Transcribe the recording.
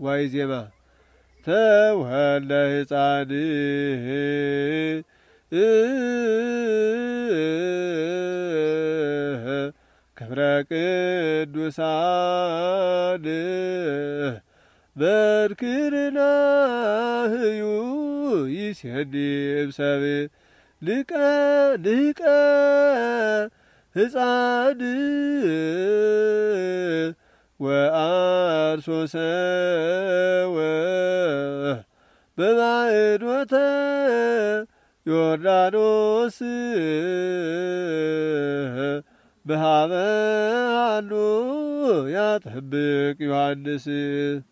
ዋይ ዜማ ተወለ ሕፃን ክብረ ቅዱሳን በርክርናህዩ ይሴድብ ሰብ ልቀ ሕፃን ወአርሶ ሰወ በማዕዶተ ዮርዳኖስ በሃበ አሉ ያጠብቅ ዮሐንስ